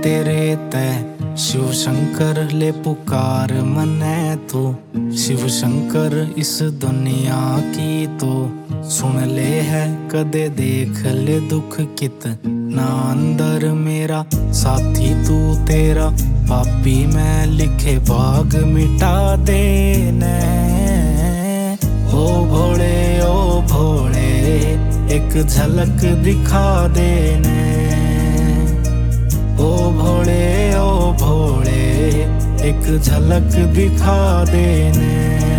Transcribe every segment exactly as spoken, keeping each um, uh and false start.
तेरे तै शिव शंकर ले पुकार मने तू। शिव शंकर इस दुनिया की तो सुन ले है, कदे देख ले दुख कित ना अंदर मेरा साथी तू तेरा। पापी मैं लिखे भाग मिटा देने, ओ भोले ओ भोले एक झलक दिखा देने। ओ भोले ओ भोले एक झलक दिखा देने।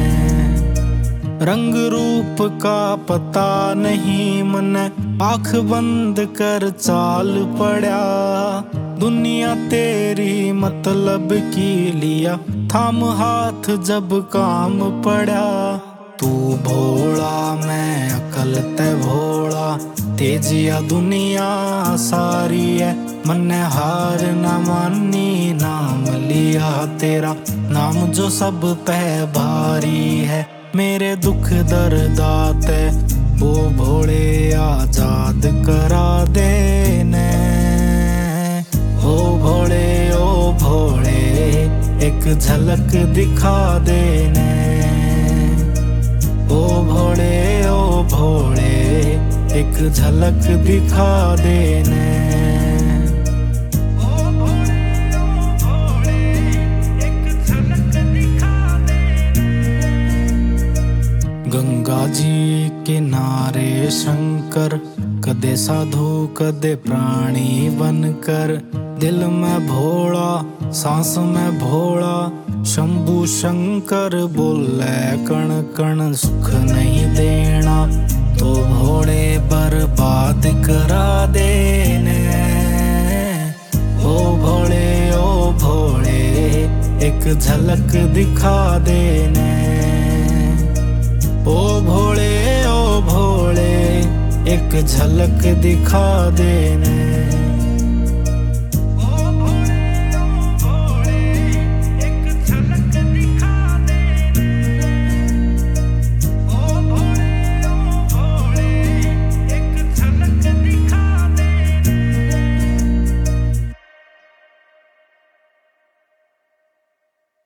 रंग रूप का पता नहीं मने, आँख बंद कर चाल पड़ा। दुनिया तेरी मतलब की लिया, थाम हाथ जब काम पड़ा। तू भोला मैं अकल ते भोला, तेजिया दुनिया सारी है। मन्ने हार न मानी नाम लिया तेरा, नाम जो सब पे भारी है। मेरे दुख दर्दाते ओ भोले आजाद करा देने। ओ भोले ओ भोले एक झलक दिखा देने। ओ भोले ओ भोले एक झलक दिखा देने। ओ भोले ओ भोले एक झलक दिखा देने। गंगा जी किनारे शंकर, कदे साधु कदे प्राणी बनकर। दिल में भोला सांस में भोला, शंभु शंकर बोले कण कण सुख नहीं देना। तो भोले बर्बाद करा देने। ओ भोले ओ भोले एक झलक दिखा देने। ओ भोले ओ भोले एक झलक दिखा देने।